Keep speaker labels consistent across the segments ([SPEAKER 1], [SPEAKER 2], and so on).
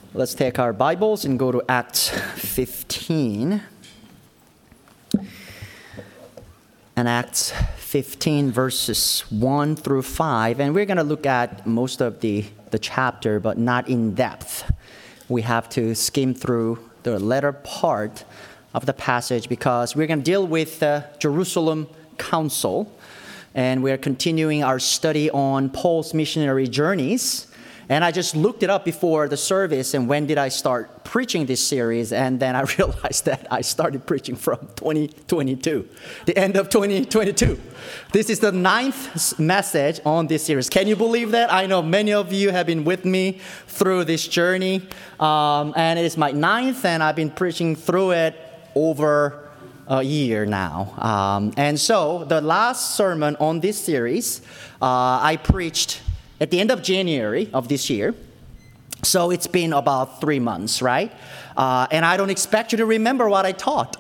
[SPEAKER 1] Let's take our Bibles and go to Acts 15. And Acts 15 verses 1 through 5. And we're going to look at most of the chapter, but not in depth. We have to skim through the latter part of the passage because we're going to deal with the Jerusalem Council. And we're continuing our study on Paul's missionary journeys. And I just looked it up before the service, and when did I start preaching this series? And then I realized that I started preaching from 2022, the end of 2022. This is the 9th message on this series. Can you believe that? I know many of you have been with me through this journey, and it is my 9th, and I've been preaching through it over a year now. And so the last sermon on this series, I preached at the end of January of this year. So it's been about 3 months, right? And I don't expect you to remember what I taught.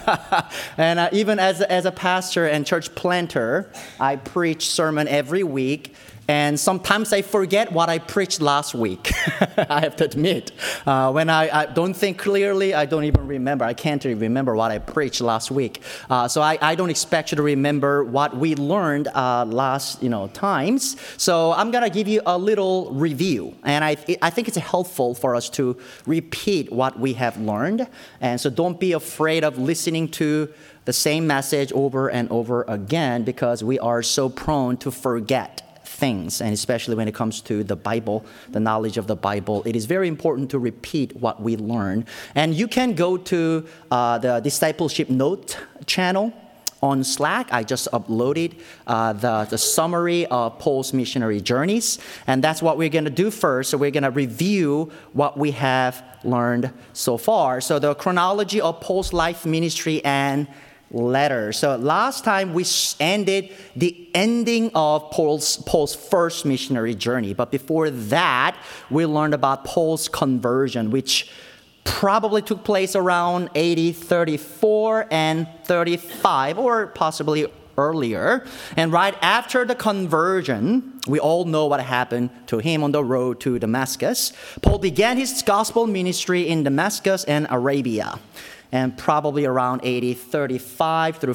[SPEAKER 1] And even as a pastor and church planter, I preach sermon every week. And sometimes I forget what I preached last week, I have to admit. When I don't think clearly, I don't even remember. I can't even remember what I preached last week. So I don't expect you to remember what we learned last times. So I'm going to give you a little review. And I think it's helpful for us to repeat what we have learned. And so don't be afraid of listening to the same message over and over again because we are so prone to forget things, and especially when it comes to the Bible, the knowledge of the Bible, it is very important to repeat what we learn. And you can go to the Discipleship Note channel on Slack. I just uploaded the summary of Paul's missionary journeys, and that's what we're going to do first. So we're going to review what we have learned so far. So the chronology of Paul's life, ministry, and letter. So last time we ended the ending of Paul's first missionary journey. But before that, we learned about Paul's conversion, which probably took place around AD 34 and 35, or possibly earlier. And right after the conversion, we all know what happened to him on the road to Damascus. Paul began his gospel ministry in Damascus and Arabia, and probably around AD 35 through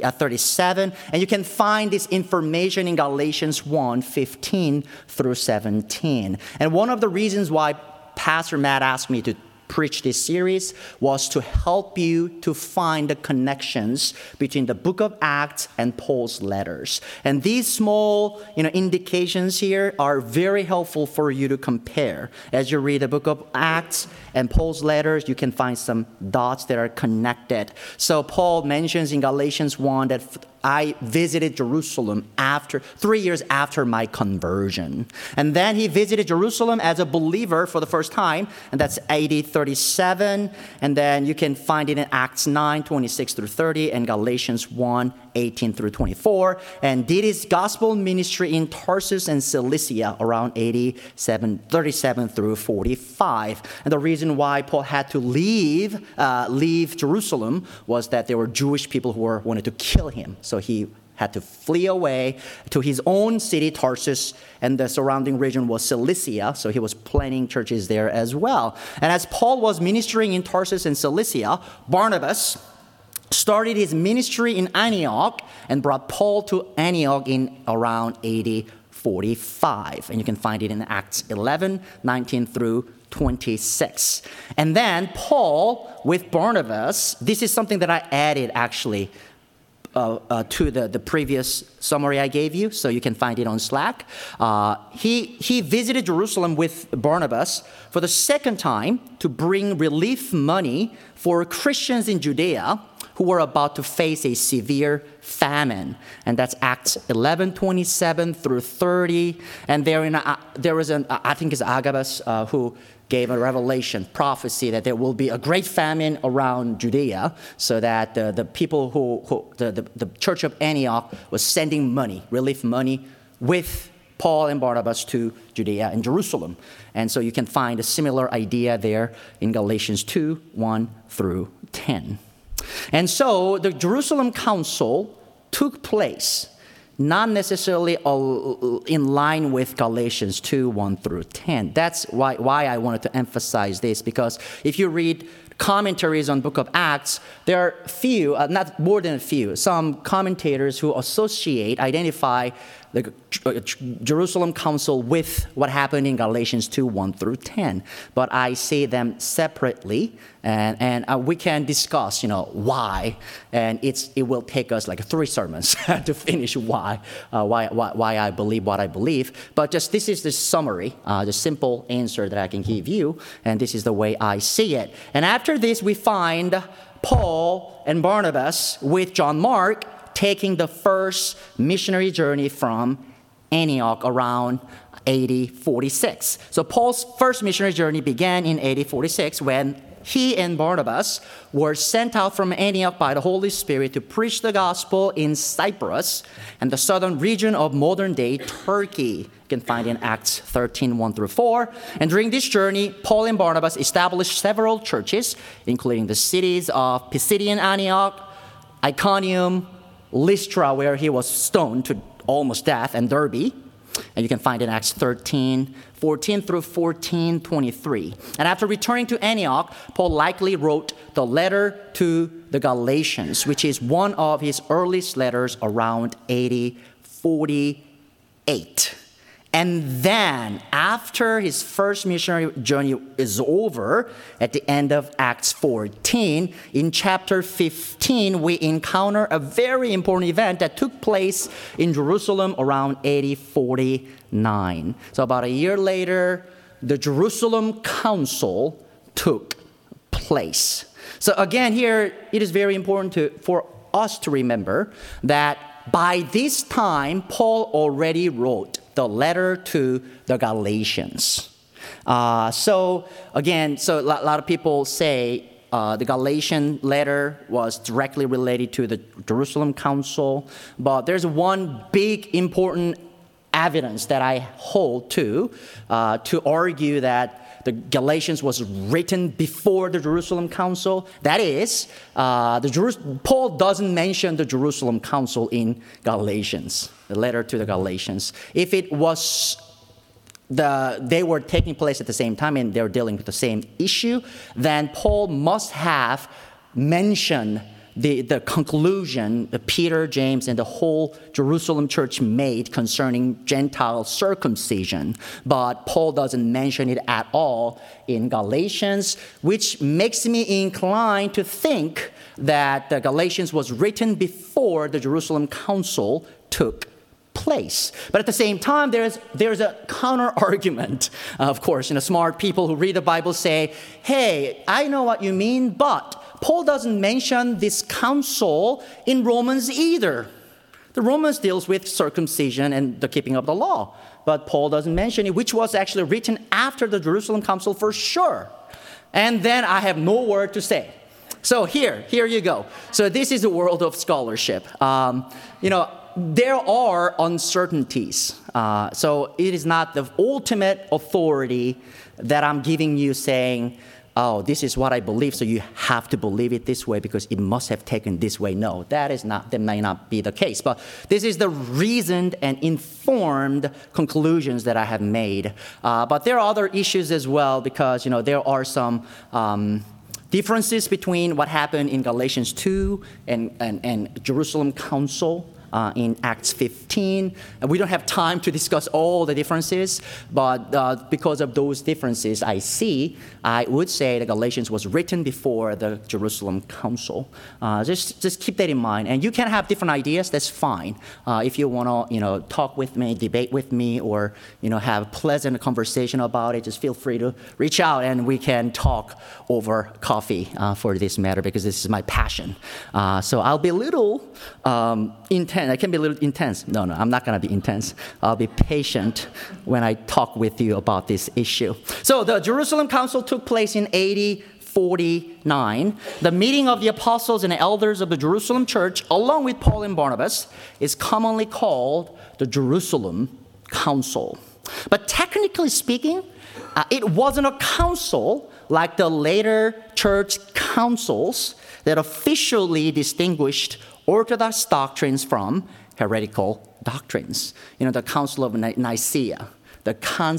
[SPEAKER 1] 37. And you can find this information in Galatians 1, 15 through 17. And one of the reasons why Pastor Matt asked me to preach this series was to help you to find the connections between the book of Acts and Paul's letters. And these small, indications here are very helpful for you to compare. As you read the book of Acts and Paul's letters, you can find some dots that are connected. So Paul mentions in Galatians 1 that I visited Jerusalem 3 years after my conversion. And then he visited Jerusalem as a believer for the first time, and that's AD 37. And then you can find it in Acts 9, 26 through 30, and Galatians 1, 18 through 24, and did his gospel ministry in Tarsus and Cilicia around AD 37 through 45. And the reason why Paul had to leave Jerusalem was that there were Jewish people who wanted to kill him. So he had to flee away to his own city, Tarsus, and the surrounding region was Cilicia, so he was planting churches there as well. And as Paul was ministering in Tarsus and Cilicia, Barnabas started his ministry in Antioch and brought Paul to Antioch in around AD 45. And you can find it in Acts 11, 19 through 26. And then Paul with Barnabas, this is something that I added actually to the previous summary I gave you, so you can find it on Slack. He visited Jerusalem with Barnabas for the second time to bring relief money for Christians in Judea who were about to face a severe famine. And that's Acts 11, 27 through 30. And there was I think it's Agabus who gave a revelation, prophecy that there will be a great famine around Judea, so that the people the church of Antioch was sending money, relief money, with Paul and Barnabas to Judea and Jerusalem. And so you can find a similar idea there in Galatians 2, 1 through 10. And so the Jerusalem Council took place not necessarily in line with Galatians 2, 1 through 10. That's why I wanted to emphasize this, because if you read commentaries on Book of Acts, there are few, not more than a few, some commentators who identify the Jerusalem Council with what happened in Galatians 2, 1 through 10. But I see them separately, and we can discuss, why. And it will take us like 3 sermons to finish why I believe what I believe. But this is the summary, the simple answer that I can give you, and this is the way I see it. And after this, we find Paul and Barnabas with John Mark taking the first missionary journey from Antioch around AD 46. So Paul's first missionary journey began in AD 46 when he and Barnabas were sent out from Antioch by the Holy Spirit to preach the gospel in Cyprus and the southern region of modern-day Turkey. You can find in Acts 13, 1 through 4. And during this journey, Paul and Barnabas established several churches, including the cities of Pisidian Antioch, Iconium, Lystra, where he was stoned to almost death, and Derbe. And you can find in Acts 13, 14 through 14, 23. And after returning to Antioch, Paul likely wrote the letter to the Galatians, which is one of his earliest letters around AD 48. And then, after his first missionary journey is over, at the end of Acts 14, in chapter 15, we encounter a very important event that took place in Jerusalem around AD 49. So about a year later, the Jerusalem Council took place. So again, here, it is very important for us to remember that by this time, Paul already wrote the letter to the Galatians. So a lot of people say the Galatian letter was directly related to the Jerusalem Council, but there's one big important evidence that I hold to argue that the Galatians was written before the Jerusalem Council. That is, Paul doesn't mention the Jerusalem Council in Galatians, the letter to the Galatians. If it was they were taking place at the same time and they were dealing with the same issue, then Paul must have mentioned the conclusion that Peter, James, and the whole Jerusalem church made concerning Gentile circumcision. But Paul doesn't mention it at all in Galatians, which makes me inclined to think that the Galatians was written before the Jerusalem Council took place. But at the same time, there's a counter argument. Of course, smart people who read the Bible say, hey, I know what you mean, but Paul doesn't mention this council in Romans either. The Romans deals with circumcision and the keeping of the law, but Paul doesn't mention it, which was actually written after the Jerusalem Council for sure. And then I have no word to say. So here you go. So this is the world of scholarship. There are uncertainties. So it is not the ultimate authority that I'm giving you saying, oh, this is what I believe, so you have to believe it this way because it must have taken this way. No, that may not be the case. But this is the reasoned and informed conclusions that I have made. But there are other issues as well because, there are some differences between what happened in Galatians 2 and Jerusalem Council. In Acts 15. And we don't have time to discuss all the differences, but because of those differences I would say that Galatians was written before the Jerusalem Council. Just keep that in mind. And you can have different ideas, that's fine. If you want to, talk with me, debate with me, or, have a pleasant conversation about it, just feel free to reach out and we can talk over coffee for this matter because this is my passion. So I'll be a little intense. I can be a little intense. No, I'm not going to be intense. I'll be patient when I talk with you about this issue. So the Jerusalem Council took place in AD 49. The meeting of the apostles and elders of the Jerusalem church, along with Paul and Barnabas, is commonly called the Jerusalem Council. But technically speaking, it wasn't a council like the later church councils that officially distinguished Orthodox doctrines from heretical doctrines. The Council of Nicaea, the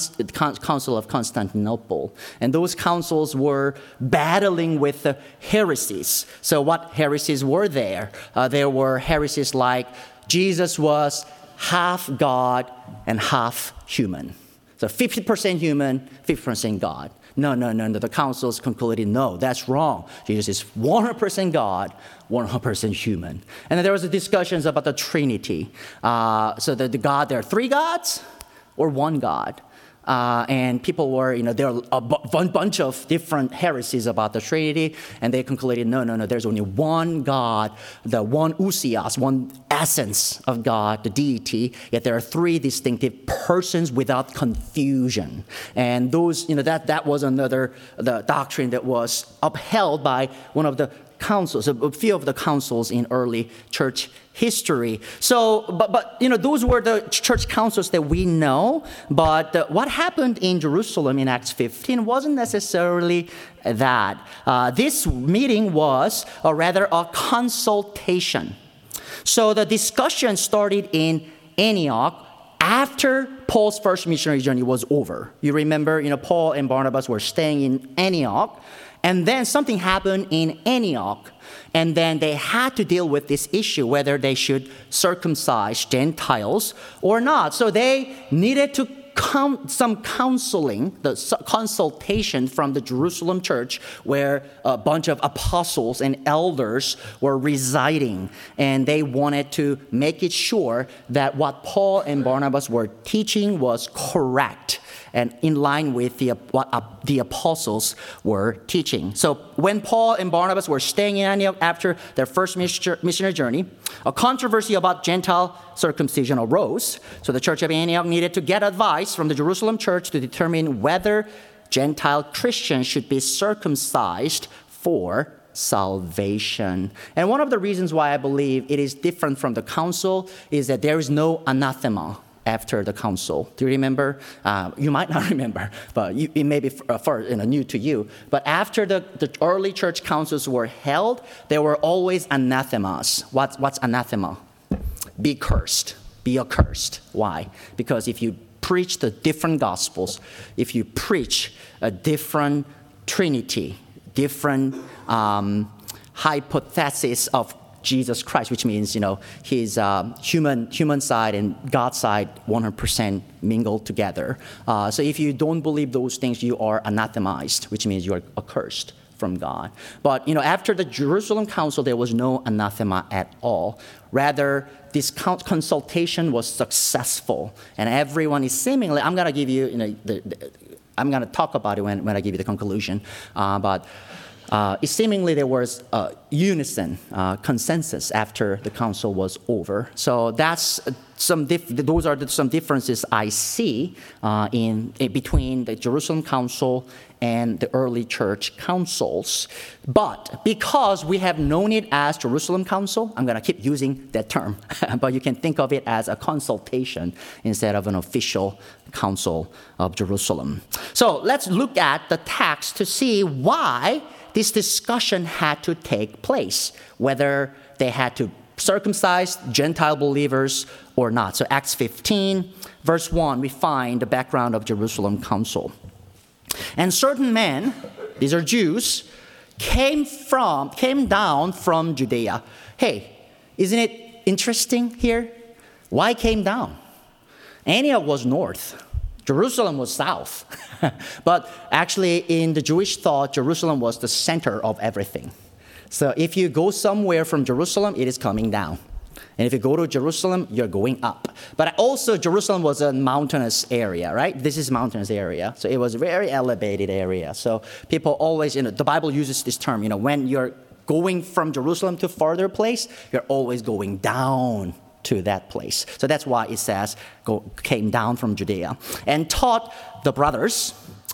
[SPEAKER 1] Council of Constantinople. And those councils were battling with the heresies. So what heresies were there? There were heresies like Jesus was half God and half human. So 50% human, 50% God. No. The councils concluded, no, that's wrong. Jesus is 100% God, 100% human. And then there was discussions about the Trinity. So the God, there are three gods or one God. And people were, there are a bunch of different heresies about the Trinity, and they concluded, no, there's only one God, the one ousios, one essence of God, the deity, yet there are three distinctive persons without confusion. And those, that was the doctrine that was upheld by one of the councils, a few of the councils in early church history. So, but those were the church councils that we know. But what happened in Jerusalem in Acts 15 wasn't necessarily that. This meeting was, or rather, a consultation. So the discussion started in Antioch after Paul's first missionary journey was over. You remember, Paul and Barnabas were staying in Antioch. And then something happened in Antioch, and then they had to deal with this issue, whether they should circumcise Gentiles or not. So they needed to some counseling, the consultation from the Jerusalem church, where a bunch of apostles and elders were residing. And they wanted to make it sure that what Paul and Barnabas were teaching was correct and in line with what the apostles were teaching. So when Paul and Barnabas were staying in Antioch after their first missionary journey, a controversy about Gentile circumcision arose. So the church of Antioch needed to get advice from the Jerusalem church to determine whether Gentile Christians should be circumcised for salvation. And one of the reasons why I believe it is different from the council is that there is no anathema after the council. Do you remember? You might not remember, but it may be new to you. But after the early church councils were held, there were always anathemas. What's anathema? Be cursed. Be accursed. Why? Because if you preach the different gospels, if you preach a different Trinity, different hypothesis of Jesus Christ, which means, his human side and God's side 100% mingled together. So if you don't believe those things, you are anathemized, which means you are accursed from God. But, after the Jerusalem council, there was no anathema at all. Rather, this consultation was successful, and everyone is seemingly, I'm going to give you, I'm going to talk about it when I give you the conclusion, but seemingly there was unison, consensus after the council was over. So that's those are some differences I see in between the Jerusalem council and the early church councils. But because we have known it as Jerusalem council, I'm going to keep using that term, but you can think of it as a consultation instead of an official council of Jerusalem. So let's look at the text to see why this discussion had to take place, whether they had to circumcise Gentile believers or not. So Acts 15, verse 1, we find the background of Jerusalem council. And certain men, these are Jews, came down from Judea. Hey, isn't it interesting here? Why came down? Antioch was north. Jerusalem was south. But actually, in the Jewish thought, Jerusalem was the center of everything. So if you go somewhere from Jerusalem, it is coming down. And if you go to Jerusalem, you're going up. But also, Jerusalem was a mountainous area, right? This is mountainous area. So it was a very elevated area. So people always, the Bible uses this term, when you're going from Jerusalem to farther place, you're always going down to that place. So that's why it says, came down from Judea and taught the brothers,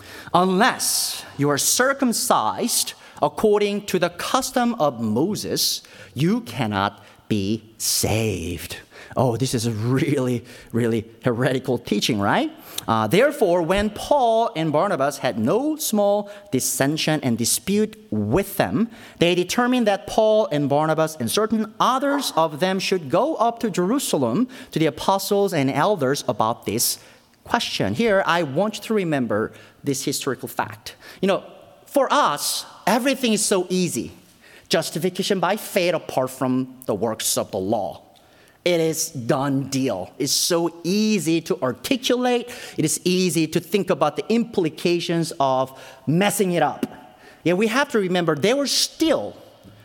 [SPEAKER 1] unless you are circumcised according to the custom of Moses, you cannot be saved. Oh, this is a really, really heretical teaching, right? Therefore, when Paul and Barnabas had no small dissension and dispute with them, they determined that Paul and Barnabas and certain others of them should go up to Jerusalem to the apostles and elders about this question. Here, I want you to remember this historical fact. For us, everything is so easy. Justification by faith apart from the works of the law. It is done deal. It's so easy to articulate. It is easy to think about the implications of messing it up. Yet we have to remember they were still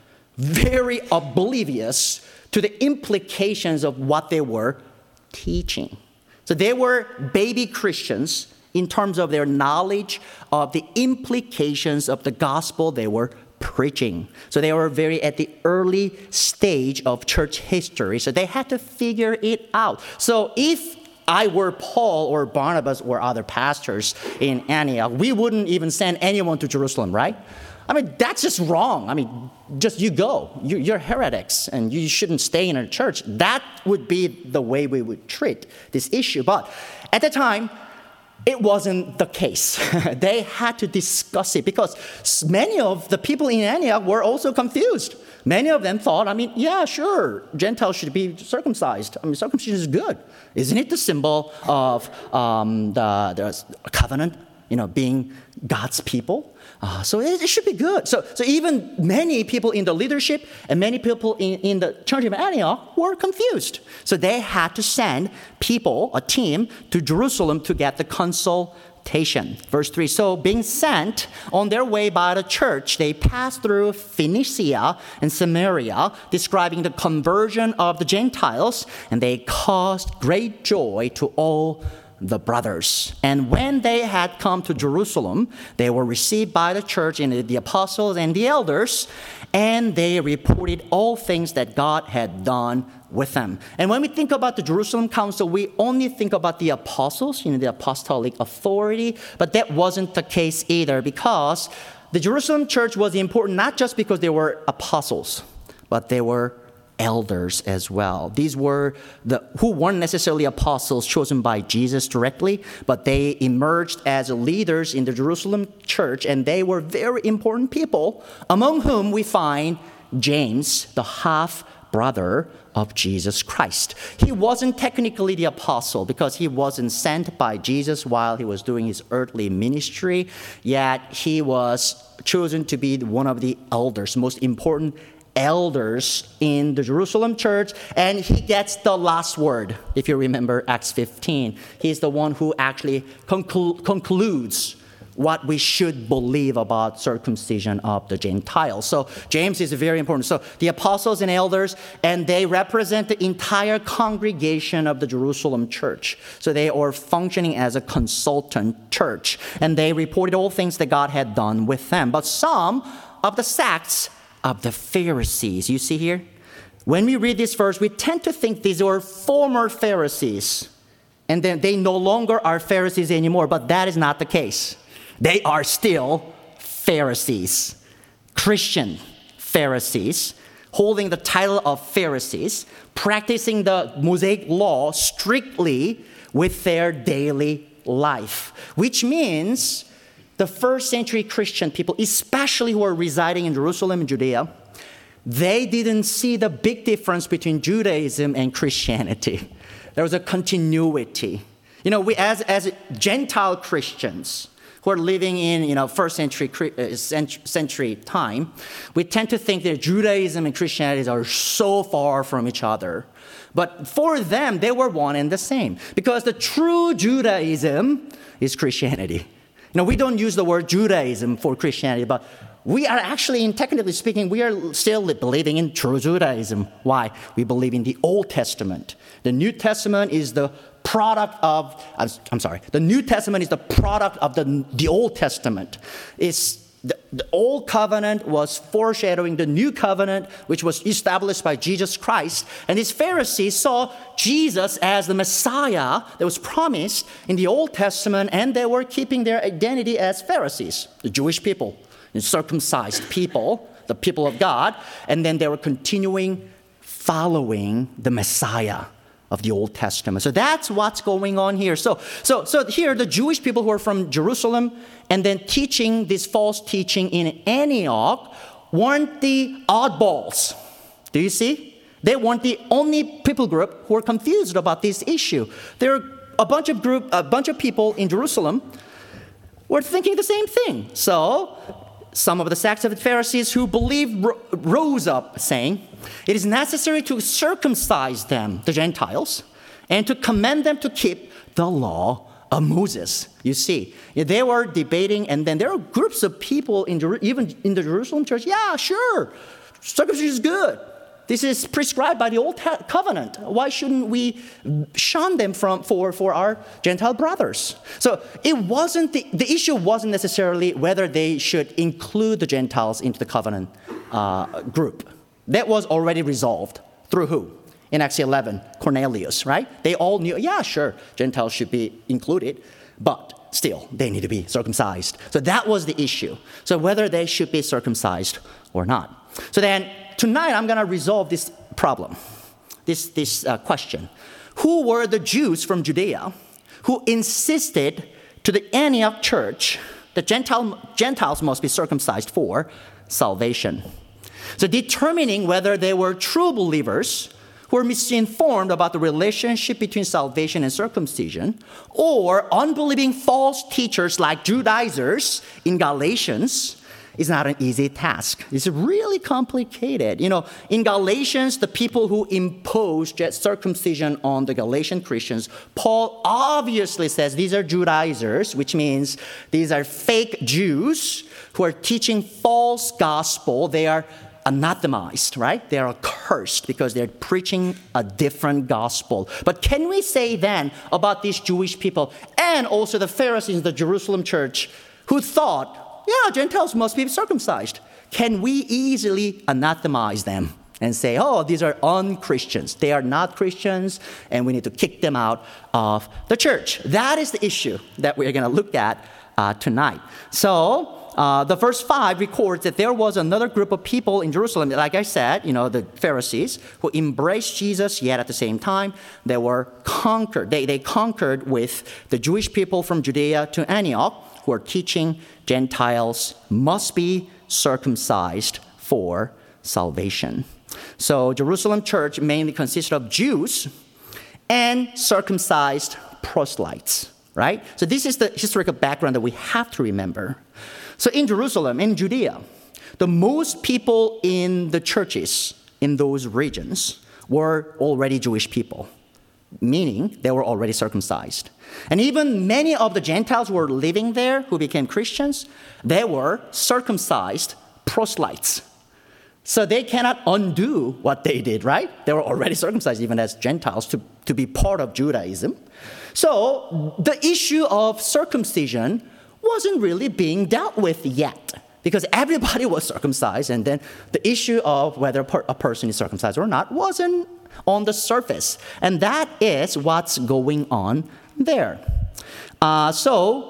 [SPEAKER 1] very oblivious to the implications of what they were teaching. So they were baby Christians in terms of their knowledge of the implications of the gospel they were preaching. So they were very at the early stage of church history. So they had to figure it out. So if I were Paul or Barnabas or other pastors in Antioch, we wouldn't even send anyone to Jerusalem, right? That's just wrong. Just you go. You're heretics and you shouldn't stay in a church. That would be the way we would treat this issue. But at the time, it wasn't the case. They had to discuss it because many of the people in Antioch were also confused. Many of them thought, yeah, sure, Gentiles should be circumcised. Circumcision is good. Isn't it the symbol of the covenant, being God's people? So it should be good. So even many people in the leadership and many people in the church of Antioch were confused. So they had to send people, a team, to Jerusalem to get the consultation. Verse 3, so being sent on their way by the church, they passed through Phoenicia and Samaria, describing the conversion of the Gentiles, and they caused great joy to all the brothers. And when they had come to Jerusalem, they were received by the church and the apostles and the elders, and they reported all things that God had done with them. And when we think about the Jerusalem Council, we only think about the apostles, the apostolic authority, but that wasn't the case either, because the Jerusalem church was important not just because they were apostles, but they were elders as well. These were who weren't necessarily apostles chosen by Jesus directly, but they emerged as leaders in the Jerusalem church, and they were very important people, among whom we find James, the half-brother of Jesus Christ. He wasn't technically the apostle because he wasn't sent by Jesus while he was doing his earthly ministry, yet he was chosen to be one of the elders, most important elders in the Jerusalem church, and he gets the last word. If you remember Acts 15, he's the one who actually concludes what we should believe about circumcision of the Gentiles. So James is very important. So the apostles and elders, and they represent the entire congregation of the Jerusalem church. So they are functioning as a consultant church, and they reported all things that God had done with them. But some of the sects of the Pharisees. You see here? When we read this verse, we tend to think these are former Pharisees, and then they no longer are Pharisees anymore, but that is not the case. They are still Pharisees, Christian Pharisees, holding the title of Pharisees, practicing the Mosaic law strictly with their daily life, which means the first century Christian people, especially who are residing in Jerusalem and Judea, they didn't see the big difference between Judaism and Christianity. There was a continuity. We as Gentile Christians who are living in first century time, we tend to think that Judaism and Christianity are so far from each other. But for them, they were one and the same, because the true Judaism is Christianity. We don't use the word Judaism for Christianity, but we are actually, technically speaking, we are still believing in true Judaism. Why? We believe in the Old Testament. The New Testament is the product of, the New Testament is the product of the Old Testament. The Old Covenant was foreshadowing the New Covenant, which was established by Jesus Christ. And these Pharisees saw Jesus as the Messiah that was promised in the Old Testament, and they were keeping their identity as Pharisees, the Jewish people, the circumcised people, the people of God. And then they were continuing following the Messiah, of the Old Testament. So that's what's going on here. So here, the Jewish people who are from Jerusalem and then teaching this false teaching in Antioch weren't the oddballs. Do you see? They weren't the only people group who were confused about this issue. There are a bunch of people in Jerusalem were thinking the same thing. So some of the sects of the Pharisees who believed rose up saying, it is necessary to circumcise them, the Gentiles, and to command them to keep the law of Moses. You see, they were debating, and then there are groups of people even in the Jerusalem church. Yeah, sure, circumcision is good. This is prescribed by the Old Covenant. Why shouldn't we shun them for our Gentile brothers? So it wasn't the issue wasn't necessarily whether they should include the Gentiles into the covenant group. That was already resolved through who? In Acts 11, Cornelius, right? They all knew, yeah, sure, Gentiles should be included, but still, they need to be circumcised. So that was the issue. So whether they should be circumcised or not. So then, tonight I'm going to resolve this problem, this question. Who were the Jews from Judea who insisted to the Antioch church that Gentiles must be circumcised for salvation? So determining whether they were true believers who were misinformed about the relationship between salvation and circumcision, or unbelieving false teachers like Judaizers in Galatians, is not an easy task. It's really complicated. You know, in Galatians, the people who imposed circumcision on the Galatian Christians, Paul obviously says these are Judaizers, which means these are fake Jews who are teaching false gospel. They are anathemized, right? They are cursed because they're preaching a different gospel. But can we say then about these Jewish people and also the Pharisees in the Jerusalem church who thought, yeah, Gentiles must be circumcised. Can we easily anathemize them and say, oh, these are un-Christians. They are not Christians, and we need to kick them out of the church. That is the issue that we're going to look at tonight. So the verse 5 records that there was another group of people in Jerusalem, like I said, the Pharisees, who embraced Jesus, yet at the same time, they were conquered. They conquered with the Jewish people from Judea to Antioch, who are teaching Gentiles must be circumcised for salvation. So Jerusalem church mainly consisted of Jews and circumcised proselytes, right? So this is the historical background that we have to remember. So in Jerusalem, in Judea, the most people in the churches in those regions were already Jewish people, meaning they were already circumcised. And even many of the Gentiles who were living there, who became Christians, they were circumcised proselytes. So they cannot undo what they did, right? They were already circumcised, even as Gentiles, to be part of Judaism. So the issue of circumcision wasn't really being dealt with yet, because everybody was circumcised, and then the issue of whether a person is circumcised or not wasn't on the surface. And that is what's going on there. So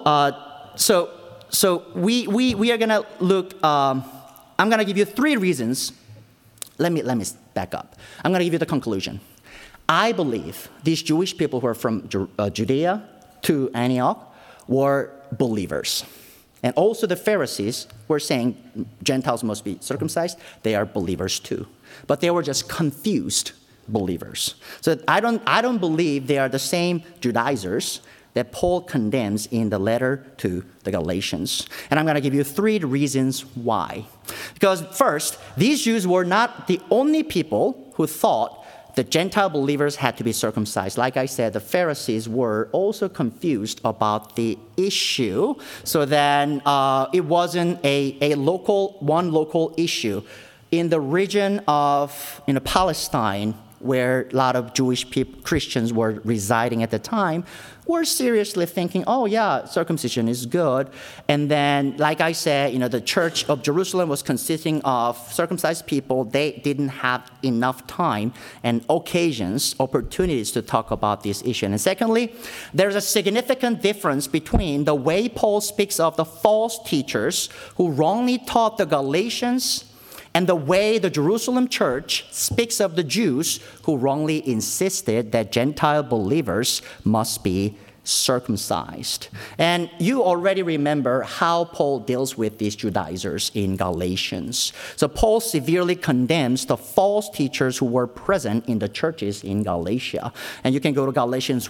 [SPEAKER 1] we are going to look, I'm going to give you 3 reasons. Let me back up. I'm going to give you the conclusion. I believe these Jewish people who are from Judea to Antioch were believers. And also the Pharisees were saying Gentiles must be circumcised. They are believers too. But they were just confused believers. So I don't believe they are the same Judaizers that Paul condemns in the letter to the Galatians. And I'm going to give you 3 reasons why. Because first, these Jews were not the only people who thought the Gentile believers had to be circumcised. Like I said, the Pharisees were also confused about the issue. So then it wasn't a local issue. In the region of Palestine, where a lot of Jewish Christians were residing at the time, were seriously thinking, oh yeah, circumcision is good. And then, like I said, the church of Jerusalem was consisting of circumcised people. They didn't have enough time and opportunities to talk about this issue. And secondly, there's a significant difference between the way Paul speaks of the false teachers who wrongly taught the Galatians and the way the Jerusalem church speaks of the Jews who wrongly insisted that Gentile believers must be circumcised. And you already remember how Paul deals with these Judaizers in Galatians. So Paul severely condemns the false teachers who were present in the churches in Galatia. And you can go to Galatians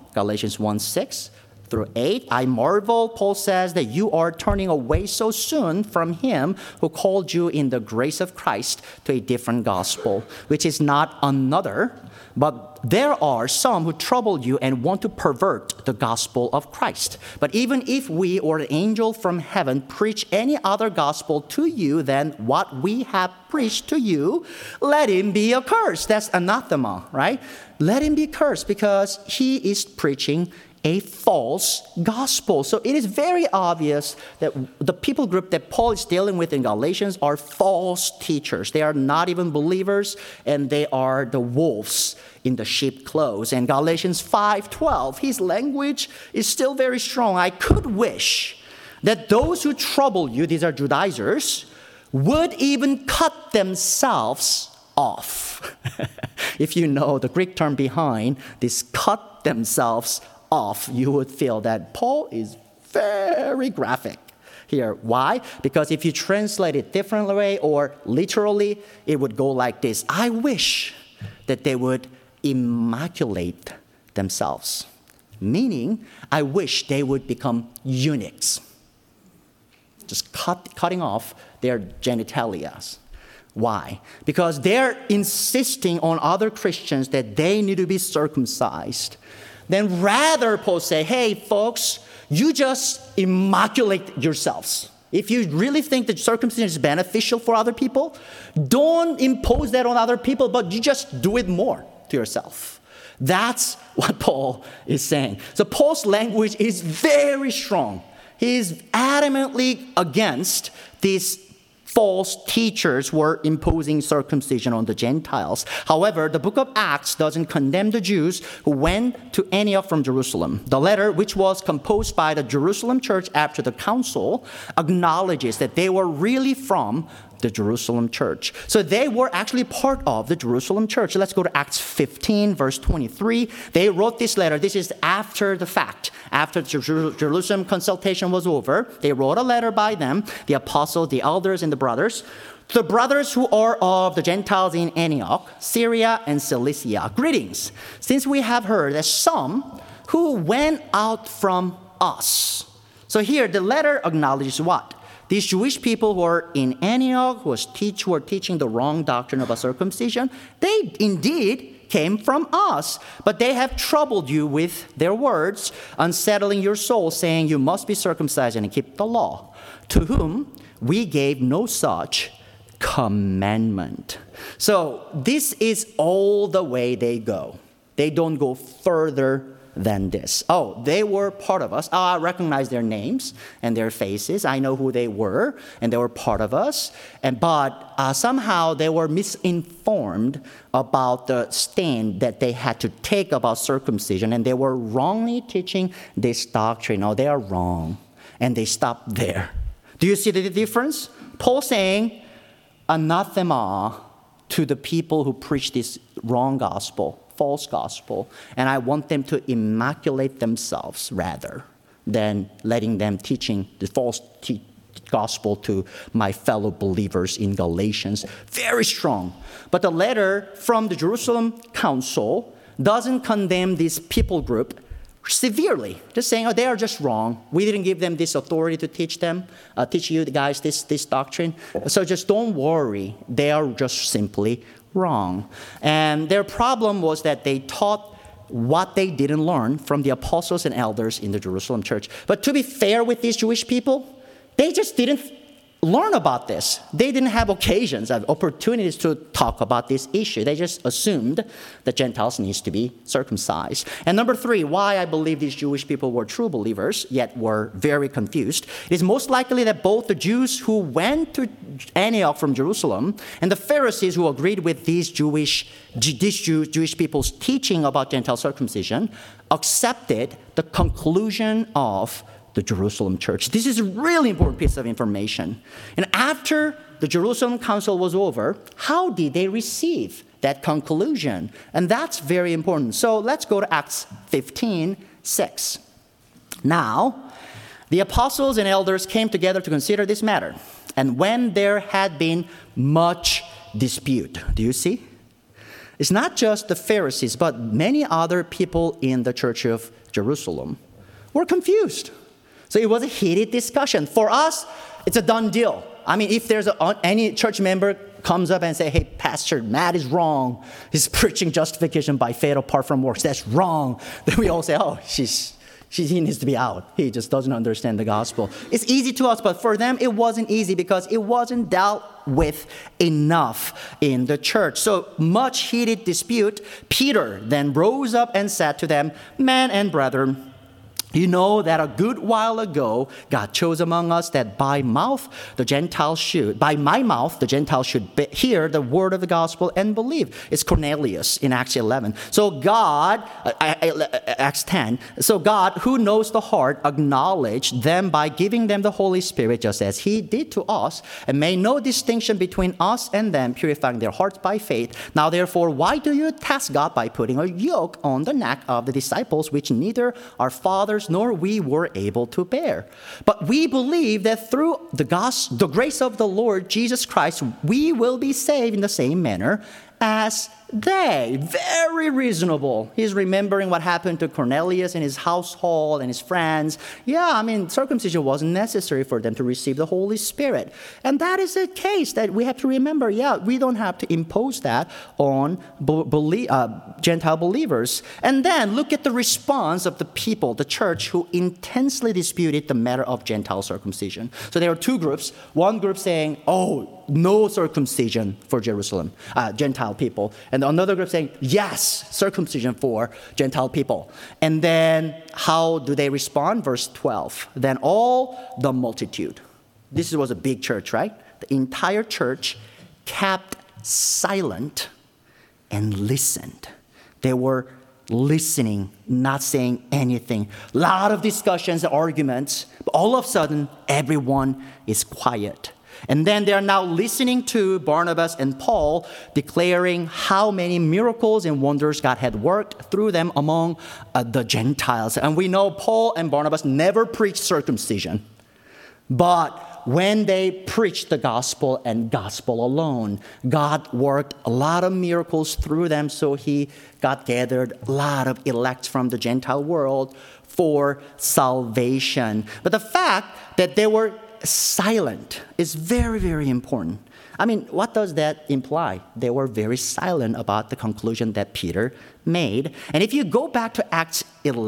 [SPEAKER 1] 1:6 through 8. I marvel, Paul says, that you are turning away so soon from him who called you in the grace of Christ to a different gospel, which is not another, but there are some who trouble you and want to pervert the gospel of Christ. But even if we or an angel from heaven preach any other gospel to you than what we have preached to you, let him be accursed. That's anathema, right? Let him be cursed because he is preaching a false gospel. So it is very obvious that the people group that Paul is dealing with in Galatians are false teachers. They are not even believers, and they are the wolves in the sheep clothes. And Galatians 5:12, his language is still very strong. I could wish that those who trouble you, these are Judaizers, would even cut themselves off. If you know the Greek term behind this cut themselves off, you would feel that Paul is very graphic here. Why? Because if you translate it differently or literally, it would go like this. I wish that they would immaculate themselves. Meaning, I wish they would become eunuchs. Just cutting off their genitalias. Why? Because they're insisting on other Christians that they need to be circumcised. Then rather, Paul say, hey, folks, you just immaculate yourselves. If you really think that circumcision is beneficial for other people, don't impose that on other people, but you just do it more to yourself. That's what Paul is saying. So Paul's language is very strong. He's adamantly against these false teachers were imposing circumcision on the Gentiles. However, the book of Acts doesn't condemn the Jews who went to Antioch from Jerusalem. The letter, which was composed by the Jerusalem church after the council, acknowledges that they were really from the Jerusalem church. So they were actually part of the Jerusalem church. Let's go to Acts 15, verse 23. They wrote this letter. This is after the fact. After the Jerusalem consultation was over, they wrote a letter by them, the apostles, the elders, and the brothers. The brothers who are of the Gentiles in Antioch, Syria, and Cilicia, greetings. Since we have heard that some who went out from us. So here, the letter acknowledges what? These Jewish people who are in Antioch, who were teaching the wrong doctrine about circumcision, they indeed came from us. But they have troubled you with their words, unsettling your soul, saying you must be circumcised and keep the law, to whom we gave no such commandment. So this is all the way they go. They don't go further than this. Oh, they were part of us. I recognize their names and their faces. I know who they were, and they were part of us. But somehow they were misinformed about the stand that they had to take about circumcision, and they were wrongly teaching this doctrine. Oh, they are wrong, and they stopped there. Do you see the difference? Paul saying, anathema to the people who preach this wrong gospel, false gospel, and I want them to immaculate themselves rather than letting them teaching the false gospel to my fellow believers in Galatians. Very strong. But the letter from the Jerusalem council doesn't condemn this people group severely, just saying, oh, they are just wrong. We didn't give them this authority to teach you guys this doctrine. So just don't worry. They are just simply wrong. And their problem was that they taught what they didn't learn from the apostles and elders in the Jerusalem church. But to be fair with these Jewish people, they just didn't learn about this. They didn't have occasions, opportunities to talk about this issue. They just assumed that Gentiles needs to be circumcised. And number three, why I believe these Jewish people were true believers, yet were very confused. It is most likely that both the Jews who went to Antioch from Jerusalem and the Pharisees who agreed with these Jewish people's teaching about Gentile circumcision accepted the conclusion of the Jerusalem church. This is a really important piece of information. And after the Jerusalem Council was over, how did they receive that conclusion? And that's very important. So let's go to Acts 15:6. Now, the apostles and elders came together to consider this matter. And when there had been much dispute, do you see? It's not just the Pharisees, but many other people in the church of Jerusalem were confused. So it was a heated discussion. For us, it's a done deal. I mean, if there's any church member comes up and say, hey, Pastor, Matt is wrong. He's preaching justification by faith apart from works. That's wrong. Then we all say, oh, he needs to be out. He just doesn't understand the gospel. It's easy to us, but for them, it wasn't easy because it wasn't dealt with enough in the church. So much heated dispute. Peter then rose up and said to them, men and brethren, you know that a good while ago, God chose among us that by my mouth, the Gentiles should hear the word of the gospel and believe. It's Cornelius in Acts 11. So God, Acts 10. So God, who knows the heart, acknowledged them by giving them the Holy Spirit, just as he did to us, and made no distinction between us and them, purifying their hearts by faith. Now therefore, why do you test God by putting a yoke on the neck of the disciples, which neither our fathers nor we were able to bear? But we believe that through the grace of the Lord Jesus Christ, we will be saved in the same manner as they. Very reasonable. He's remembering what happened to Cornelius and his household and his friends. Yeah, I mean, circumcision wasn't necessary for them to receive the Holy Spirit. And that is a case that we have to remember. Yeah, we don't have to impose that on Gentile believers. And then look at the response of the people, the church, who intensely disputed the matter of Gentile circumcision. So there were two groups. One group saying, oh, no circumcision for Gentile people. And another group saying, yes, circumcision for Gentile people. And then how do they respond? Verse 12. Then all the multitude. This was a big church, right? The entire church kept silent and listened. They were listening, not saying anything. A lot of discussions and arguments. But all of a sudden, everyone is quiet. And then they are now listening to Barnabas and Paul declaring how many miracles and wonders God had worked through them among the Gentiles. And we know Paul and Barnabas never preached circumcision. But when they preached the gospel and gospel alone, God worked a lot of miracles through them. So God gathered a lot of elect from the Gentile world for salvation. But the fact that they were silent is very, very important. I mean, what does that imply? They were very silent about the conclusion that Peter made. And if you go back to Acts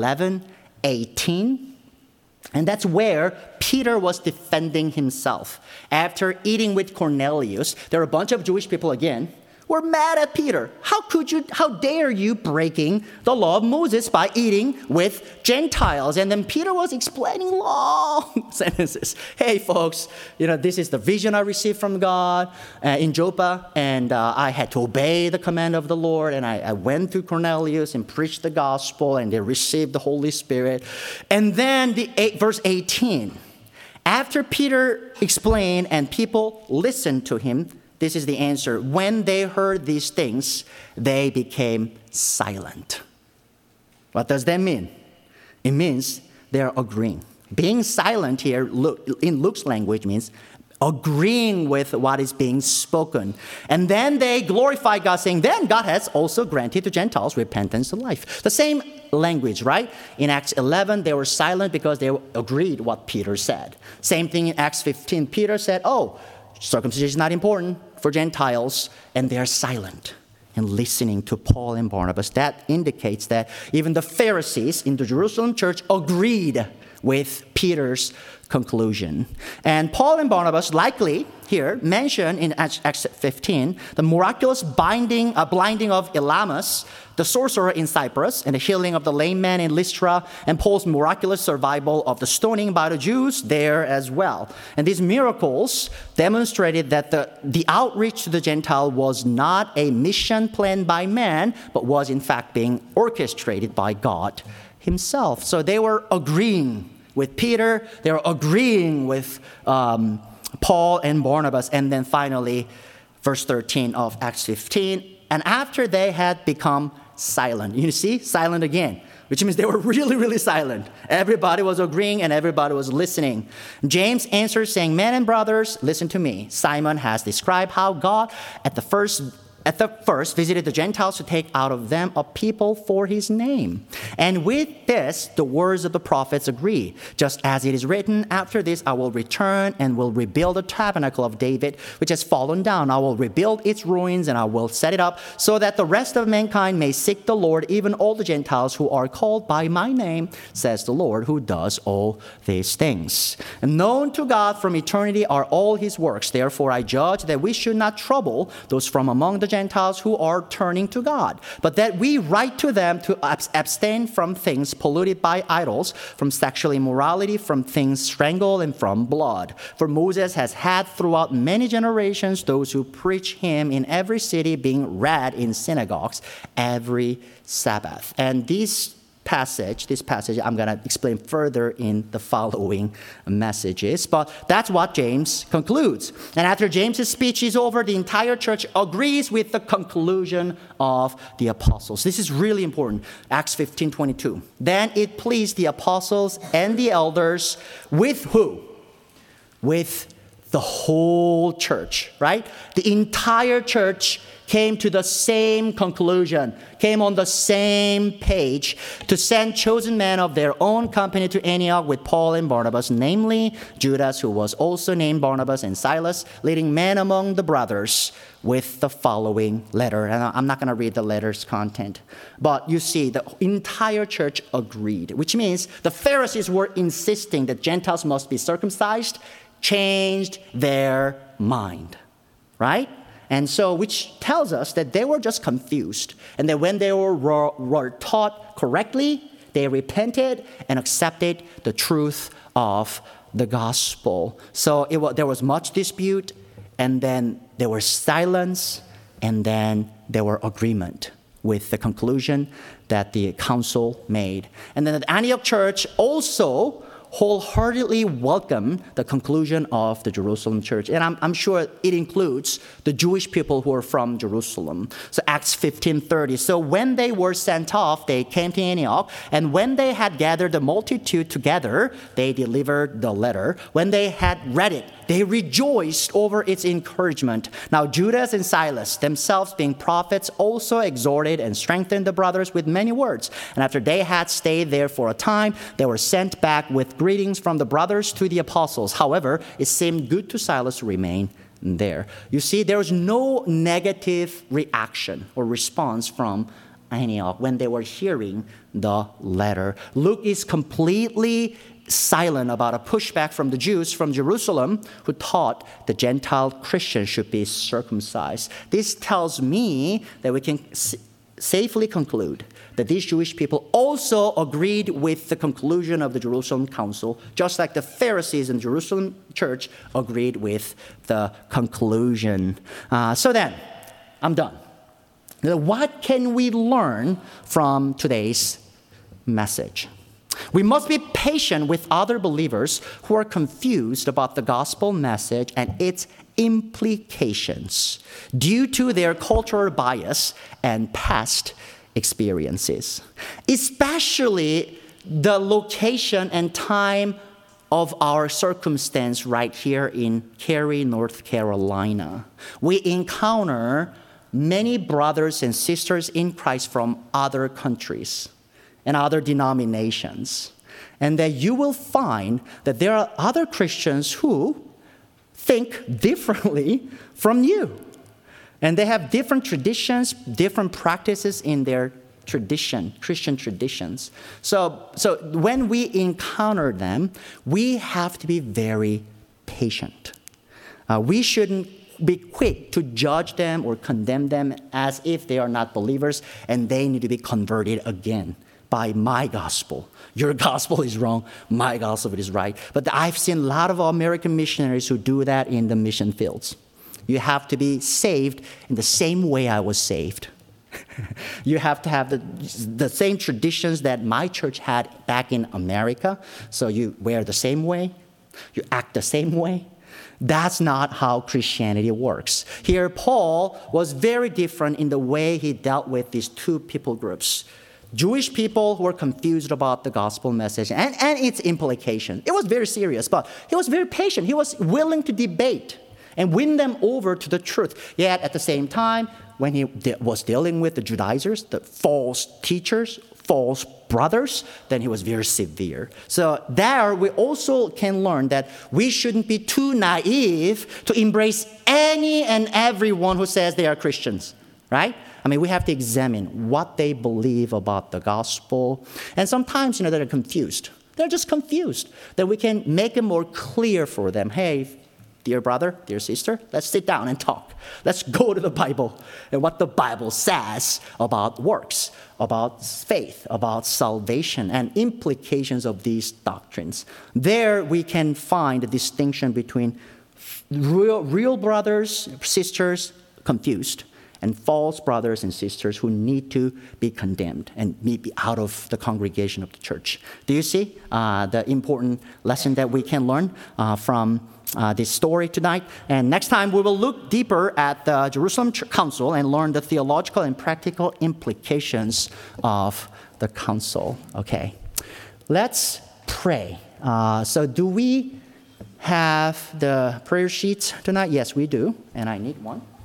[SPEAKER 1] 11:18, and that's where Peter was defending himself. After eating with Cornelius, there were a bunch of Jewish people again were mad at Peter. How dare you breaking the law of Moses by eating with Gentiles? And then Peter was explaining long sentences. Hey, folks, this is the vision I received from God in Joppa, and I had to obey the command of the Lord, and I went to Cornelius and preached the gospel, and they received the Holy Spirit. And then verse 18, after Peter explained and people listened to him, this is the answer. When they heard these things, they became silent. What does that mean? It means they're agreeing. Being silent here in Luke's language means agreeing with what is being spoken. And then they glorify God, saying, then God has also granted to Gentiles repentance and life. The same language, right? In Acts 11, they were silent because they agreed what Peter said. Same thing in Acts 15. Peter said, circumcision is not important for Gentiles, and they are silent and listening to Paul and Barnabas. That indicates that even the Pharisees in the Jerusalem church agreed with Peter's conclusion. And Paul and Barnabas likely here mention in Acts 15 the miraculous blinding of Elymas, the sorcerer in Cyprus, and the healing of the lame man in Lystra, and Paul's miraculous survival of the stoning by the Jews there as well. And these miracles demonstrated that the outreach to the Gentile was not a mission planned by man, but was in fact being orchestrated by God himself. So they were agreeing with Peter. They were agreeing with Paul and Barnabas. And then finally, verse 13 of Acts 15. And after they had become silent. You see, silent again, which means they were really, really silent. Everybody was agreeing and everybody was listening. James answered saying, men and brothers, listen to me. Simon has described how God at the first visited the Gentiles to take out of them a people for his name. And with this, the words of the prophets agree. Just as it is written, after this I will return and will rebuild the tabernacle of David, which has fallen down. I will rebuild its ruins and I will set it up so that the rest of mankind may seek the Lord, even all the Gentiles who are called by my name, says the Lord, who does all these things. And known to God from eternity are all his works. Therefore I judge that we should not trouble those from among the Gentiles who are turning to God, but that we write to them to abstain from things polluted by idols, from sexual immorality, from things strangled, and from blood. For Moses has had throughout many generations those who preach him in every city, being read in synagogues every Sabbath. And this passage I'm going to explain further in the following messages. But that's what James concludes. And after James's speech is over, the entire church agrees with the conclusion of the apostles. This is really important. Acts 15:22. Then it pleased the apostles and the elders with who? With the whole church, right? The entire church came to the same conclusion, came on the same page to send chosen men of their own company to Antioch with Paul and Barnabas, namely Judas, who was also named Barnabas, and Silas, leading men among the brothers, with the following letter. And I'm not going to read the letter's content, but you see the entire church agreed, which means the Pharisees were insisting that Gentiles must be circumcised, changed their mind, right? And so, which tells us that they were just confused. And that when they were taught correctly, they repented and accepted the truth of the gospel. So there was much dispute, and then there was silence, and then there were agreement with the conclusion that the council made. And then the Antioch church also wholeheartedly welcome the conclusion of the Jerusalem church. And I'm sure it includes the Jewish people who are from Jerusalem. So Acts 15:30. So when they were sent off, they came to Antioch. And when they had gathered the multitude together, they delivered the letter. When they had read it, they rejoiced over its encouragement. Now Judas and Silas, themselves being prophets, also exhorted and strengthened the brothers with many words. And after they had stayed there for a time, they were sent back with greetings from the brothers to the apostles. However, it seemed good to Silas to remain there. You see, there was no negative reaction or response from Antioch when they were hearing the letter. Luke is completely silent about a pushback from the Jews from Jerusalem who taught the Gentile Christians should be circumcised. This tells me that we can safely conclude that these Jewish people also agreed with the conclusion of the Jerusalem Council, just like the Pharisees in the Jerusalem church agreed with the conclusion. So then, I'm done. Now, what can we learn from today's message? We must be patient with other believers who are confused about the gospel message and its implications due to their cultural bias and past experiences, especially the location and time of our circumstance right here in Cary, North Carolina. We encounter many brothers and sisters in Christ from other countries and other denominations, and that you will find that there are other Christians who think differently from you. And they have different traditions, different practices in their tradition, Christian traditions. So when we encounter them, we have to be very patient. We shouldn't be quick to judge them or condemn them as if they are not believers and they need to be converted again by my gospel. Your gospel is wrong, my gospel is right. But I've seen a lot of American missionaries who do that in the mission fields. You have to be saved in the same way I was saved. You have to have the same traditions that my church had back in America. So you wear the same way, you act the same way. That's not how Christianity works. Here, Paul was very different in the way he dealt with these two people groups. Jewish people who were confused about the gospel message and its implication. It was very serious, but he was very patient. He was willing to debate and win them over to the truth. Yet at the same time, when he was dealing with the Judaizers, the false teachers, false brothers, then he was very severe. So there we also can learn that we shouldn't be too naive to embrace any and everyone who says they are Christians, right? I mean, we have to examine what they believe about the gospel. And sometimes, they're confused. They're just confused. That we can make it more clear for them. Hey, dear brother, dear sister, let's sit down and talk. Let's go to the Bible and what the Bible says about works, about faith, about salvation, and implications of these doctrines. There we can find a distinction between real brothers, sisters, confused, and false brothers and sisters who need to be condemned and be out of the congregation of the church. Do you see the important lesson that we can learn from this story tonight? And next time we will look deeper at the Jerusalem Council and learn the theological and practical implications of the council. Okay, let's pray. So do we have the prayer sheets tonight? Yes, we do, and I need one.